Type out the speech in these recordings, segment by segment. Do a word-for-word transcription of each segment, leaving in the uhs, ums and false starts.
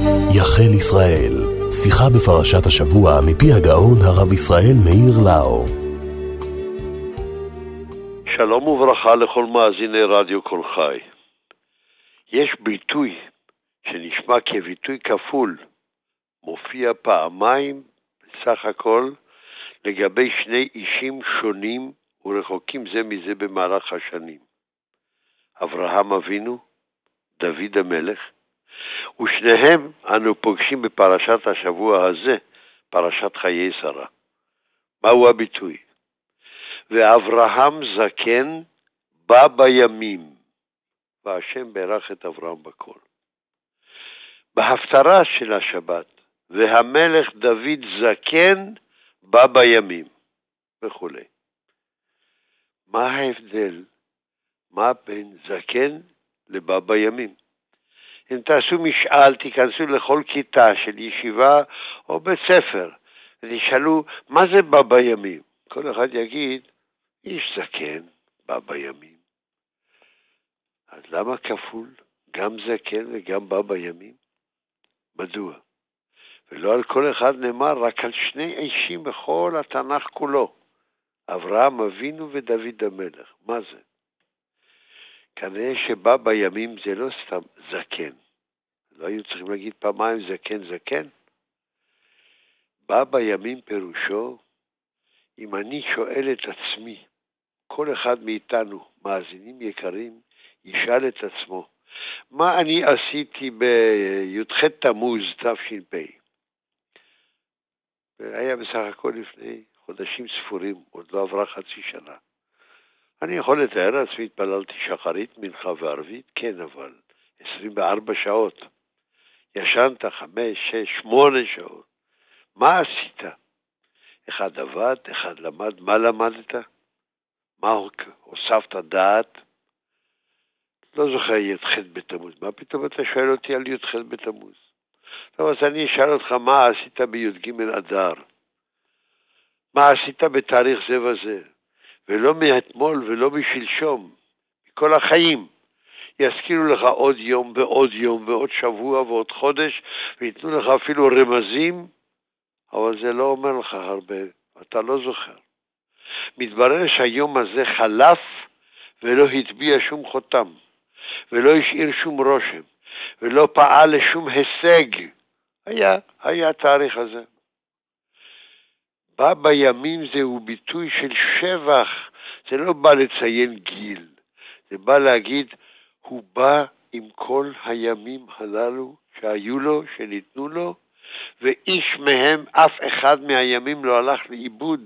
יחל ישראל, שיחה בפרשת השבוע מפי הגאון הרב ישראל מאיר לאו. שלום וברכה לכל מאזיני רדיו כל חי. יש ביטוי שנשמע כביטוי כפול, מופיע פעמיים בסך הכל לגבי שני אישים שונים ורחוקים זה מזה במהלך השנים. אברהם אבינו, דוד המלך, ושניהם אנו פוגשים בפרשת השבוע הזה, פרשת חיי שרה. מהו הביטוי? ואברהם זקן בא בימים, והשם ברך את אברהם בכל. בהפטרה של השבת, והמלך דוד זקן בא בימים, וכו'. מה ההבדל? מה בין זקן לבא בימים? אם תעשו משאל, תיכנסו לכל כיתה של ישיבה או בית ספר, ותשאלו, מה זה בא בימים? כל אחד יגיד, איש זקן בא בימים. אז למה כפול? גם זקן וגם בא בימים? מדוע? ולא על כל אחד נאמר, רק על שני אישים בכל התנ"ך כולו. אברהם אבינו ודוד המלך. מה זה? כנראה שבא בימים זה לא סתם זקן. לא היו צריכים להגיד פעמיים זקן זקן. בא בימים פירושו, אם אני שואל את עצמי, כל אחד מאיתנו, מאזינים יקרים, ישאל את עצמו, מה אני עשיתי בי"ח תמוז תש"פ? והיה בסך הכל לפני חודשים ספורים, עוד לא עברה חצי שנה. אני יכול לתאר לעצמי, התפללתי שחרית, מנחה וערבית, כן, אבל עשרים וארבע שעות. ישנת חמש, שש, שמונה שעות. מה עשית? אחד עבד, אחד למד. מה למדת? מה הוספת דעת? לא זוכר י"ח בתמוז. מה פתאום אתה שואל אותי על י"ח בתמוז? טוב, אז אני אשאל אותך מה עשית בי"ג אדר? מה עשית בתאריך זה וזה? ולא מאתמול ולא משלשום, כל החיים. יזכירו לך עוד יום ועוד יום ועוד שבוע ועוד חודש, ויתנו לך אפילו רמזים, אבל זה לא אומר לך הרבה, אתה לא זוכר. מתברר שהיום הזה חלף ולא הטביע שום חותם, ולא השאיר שום רושם, ולא פעל לשום הישג. היה, היה התאריך הזה. בא בימים זהו ביטוי של שבח, זה לא בא לציין גיל, זה בא להגיד, הוא בא עם כל הימים הללו שהיו לו, שניתנו לו, ואיש מהם, אף אחד מהימים לא הלך לאיבוד,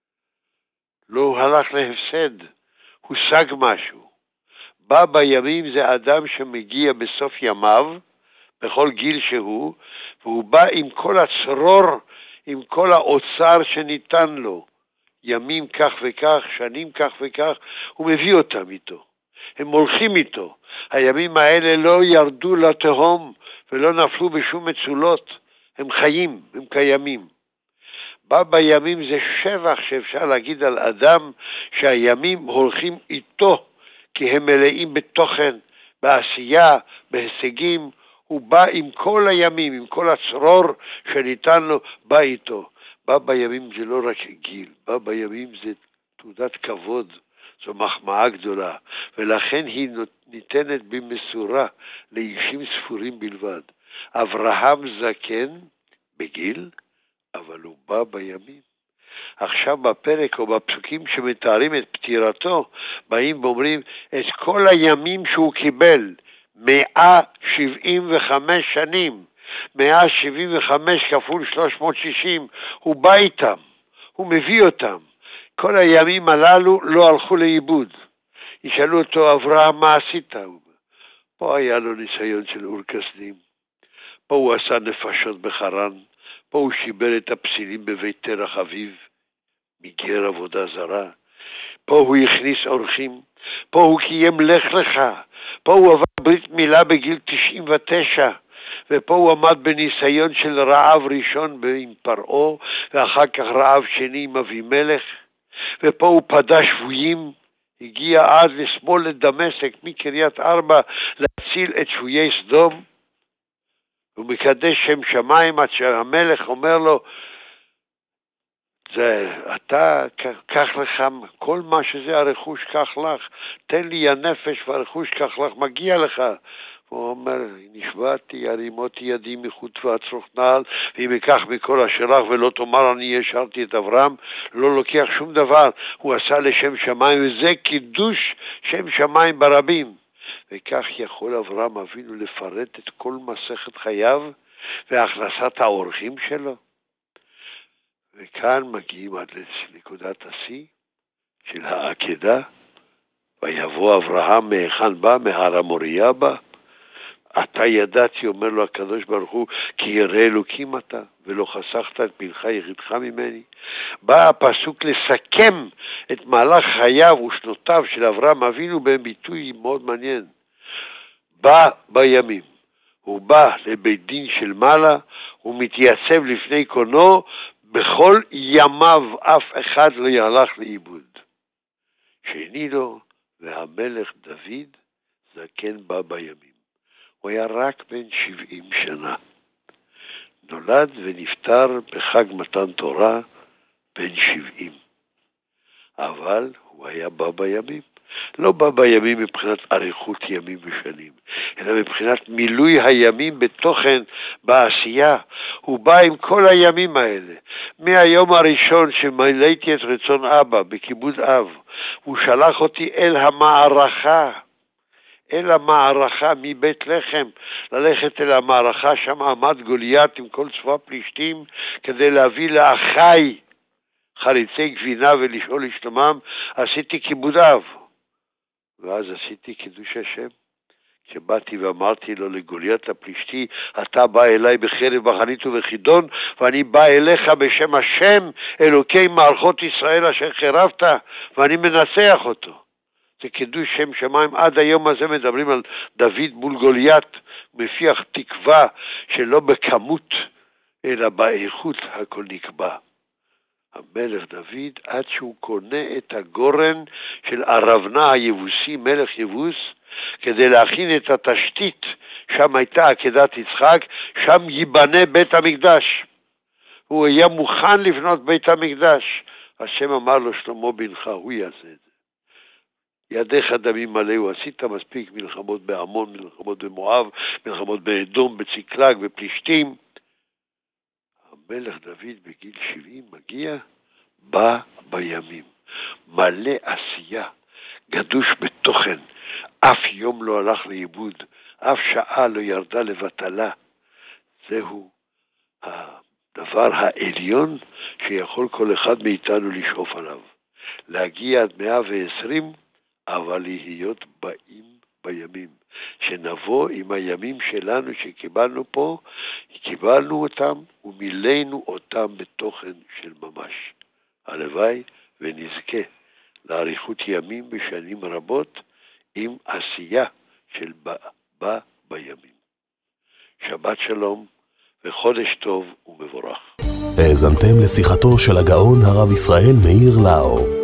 לא הלך להפסד, הושג משהו. בא בימים זה אדם שמגיע בסוף ימיו, בכל גיל שהוא, והוא בא עם כל הצרור, עם כל האוצר שניתן לו, ימים כך וכך, שנים כך וכך, הוא מביא אותם איתו. הם הולכים איתו. הימים האלה לא ירדו לתהום ולא נפלו בשום מצולות. הם חיים, הם קיימים. בא בימים זה שבח שאפשר להגיד על אדם שהימים הולכים איתו, כי הם מלאים בתוכן, בעשייה, בהישגים. הוא בא עם כל הימים, עם כל הצרור שניתן לו, בא איתו. בא בימים זה לא רק גיל, בא בימים זה תעודת כבוד, זו מחמאה גדולה, ולכן היא ניתנת במסורה לאישים ספורים בלבד. אברהם זקן בגיל, אבל הוא בא בימים. עכשיו בפרק או בפסוקים שמתארים את פטירתו, באים ואומרים את כל הימים שהוא קיבל, מאה שבעים וחמש שנים, מאה שבעים וחמש כפול שלוש מאות ושישים, הוא בא איתם, הוא מביא אותם. כל הימים הללו לא הלכו לאיבוד. ישאלו אותו, אברהם, מה עשית? פה היה לו ניסיון של אור כסדים, פה הוא עשה נפשות בחרן, פה הוא שיבר את הפסילים בבית תרח אביו, מגר עבודה זרה, פה הוא הכניס אורחים, פה הוא קיים לך לך, פה הוא עבר ברית מילה בגיל תשעים ותשע, ופה הוא עמד בניסיון של רעב ראשון עם פרעה, ואחר כך רעב שני עם אבימלך, ופה הוא פדה שבויים, הגיע עד לשמאל לדמשק מקריית ארבע להציל את שבויי סדום, הוא מקדש שם שמיים עד שהמלך אומר לו, זה, אתה, קח לך, כל מה שזה הרכוש קח לך, תן לי הנפש והרכוש קח לך, מגיע לך. הוא אומר, נשבעתי, הרימותי ידי מחוץ ואצרוך נעל, ואם אקח מכל אשר לך ולא תאמר אני ישרתי את אברהם, לא לוקח שום דבר. הוא עשה לשם שמיים, וזה קידוש שם שמיים ברבים. וכך יכול אברהם אבינו לפרט את כל מסכת חייו והכנסת האורחים שלו. וכאן מגיעים עד לנקודת השיא של העקדה, ויבוא אברהם מהיכן בא, מהר המוריה בא. אתה ידעתי, אומר לו הקדוש ברוך הוא, כי ירא אלוקים אתה, ולא חסכת את פנך יחידך ממני. בא הפסוק לסכם את מהלך חייו ושנותיו של אברהם אבינו בביטוי מאוד מעניין. בא בימים, הוא בא לבית דין של מעלה, הוא מתייצב לפני קונו, בכל ימיו אף אחד לא יהלך לאיבוד. שני לו, והמלך דוד זקן בא בימים. הוא היה רק בן שבעים שנה. נולד ונפטר בחג מתן תורה בן שבעים. אבל הוא היה בא בימים. לא בא בימים מבחינת אריכות ימים ושנים, אלא מבחינת מילוי הימים בתוכן, בעשייה. הוא בא עם כל הימים האלה. מהיום הראשון שמילאתי את רצון אבא בכיבוד אב, הוא שלח אותי אל המערכה, אל המערכה מבית לחם, ללכת אל המערכה, שם עמד גוליית עם כל צבא פלישתים, כדי להביא לאחי חריצי גבינה ולשאול לשלומם. עשיתי כיבוד אב. ואז עשיתי קידוש השם. כשבאתי ואמרתי לו לגוליית הפלישתי, אתה בא אליי בחרב בחנית ובחידון, ואני בא אליך בשם השם, אלוקי מערכות ישראל אשר חרבת, ואני מנצח אותו. זה קידוש שם שמיים. עד היום הזה מדברים על דוד מול גוליית, מפיח תקווה שלא בכמות, אלא באיכות הכל נקבע. המלך דוד, עד שהוא קונה את הגורן של ארבנה היבוסי, מלך יבוס, כדי להכין את התשתית, שם הייתה עקדת יצחק, שם ייבנה בית המקדש. הוא היה מוכן לבנות בית המקדש. השם אמר לו, שלמה בנך, הוא יעשה את זה. ידיך דמים מלאו, עשית מספיק מלחמות בעמון, מלחמות במואב, מלחמות באדום, בציקלג, בפלישתים. המלך דוד בגיל שבעים מגיע, בא בימים, מלא עשייה, גדוש בתוכן, אף יום לא הלך לאיבוד, אף שעה לא ירדה לבטלה. זהו הדבר העליון שיכול כל אחד מאיתנו לשאוף עליו. להגיע עד מאה ועשרים, אבל להיות באים בימים. שנבוא עם הימים שלנו שקיבלנו פה, קיבלנו אותם ומילאנו אותם בתוכן של ממש. הלוואי ונזכה לאריכות ימים בשנים רבות עם עשייה של בא, בא בימים. שבת שלום וחודש טוב ומבורך. האזנתם לשיחתו של הגאון הרב ישראל מאיר לאו.